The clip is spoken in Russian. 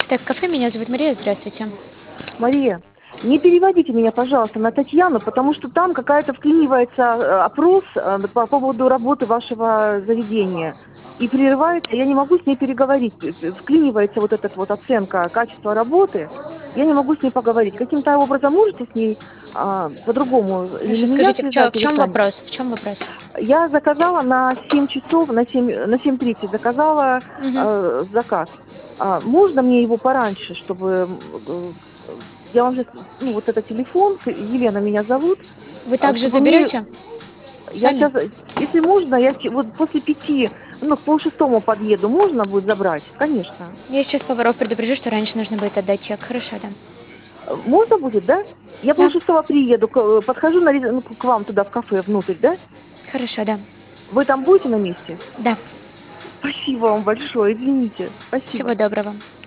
Так, кафе, меня зовут Мария, здравствуйте. Мария, не переводите меня, пожалуйста, на Татьяну, потому что там какая-то вклинивается опрос по поводу работы вашего заведения. И прерывается, я не могу с ней переговорить. Вклинивается вот эта вот оценка качества работы. Я не могу с ней поговорить. Каким-то образом можете с ней по-другому или Хорошо, меня скажите, связать, в или чем сами? вопрос? В чем вопрос? Я заказала на 7 часов, на 7:30 заказала Мгм. заказ. Можно мне его пораньше, чтобы я вам сейчас, ну, вот это телефон, Елена меня зовут, Вы также чтобы мне, заберете я сами? сейчас, если можно, вот после 5, ну, к полшестому подъеду, можно будет забрать? Конечно. Я сейчас поваров предупрежу, что раньше нужно будет отдать чек. Хорошо, да. Можно будет, да? Я Да, полшестого приеду, подхожу ну, к вам туда в кафе внутрь, да? хорошо, да. Вы там будете на месте? Да. Спасибо вам большое, извините. Всего Спасибо. доброго.